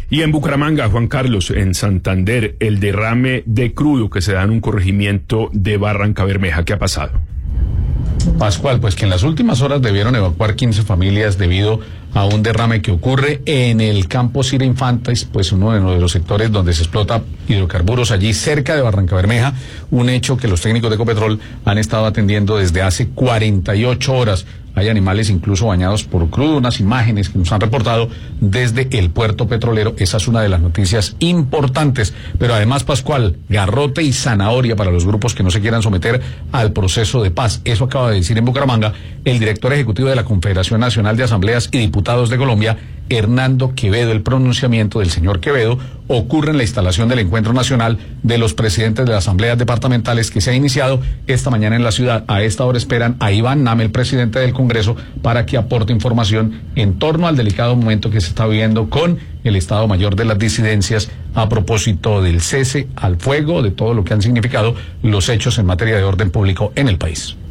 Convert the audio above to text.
Y en Bucaramanga, Juan Carlos, en Santander, el derrame de crudo que se da en un corregimiento de Barrancabermeja. ¿Qué ha pasado? Pascual, pues que en las últimas horas debieron evacuar 15 familias debido a un derrame que ocurre en el campo Cira Infantes, pues uno de los sectores donde se explota hidrocarburos allí cerca de Barrancabermeja, un hecho que los técnicos de Ecopetrol han estado atendiendo desde hace 48 horas. Hay animales incluso bañados por crudo, unas imágenes que nos han reportado desde el puerto petrolero. Esa es una de las noticias importantes. Pero además, Pascual, garrote y zanahoria para los grupos que no se quieran someter al proceso de paz. Eso acaba de decir en Bucaramanga el director ejecutivo de la Confederación Nacional de Asambleas y Diputados de Colombia, Hernando Quevedo. El pronunciamiento del señor Quevedo ocurre en la instalación del Encuentro Nacional de los Presidentes de las Asambleas Departamentales que se ha iniciado esta mañana en la ciudad. A esta hora esperan a Iván Name, el presidente del Congreso, para que aporte información en torno al delicado momento que se está viviendo con el Estado Mayor de las Disidencias a propósito del cese al fuego, de todo lo que han significado los hechos en materia de orden público en el país.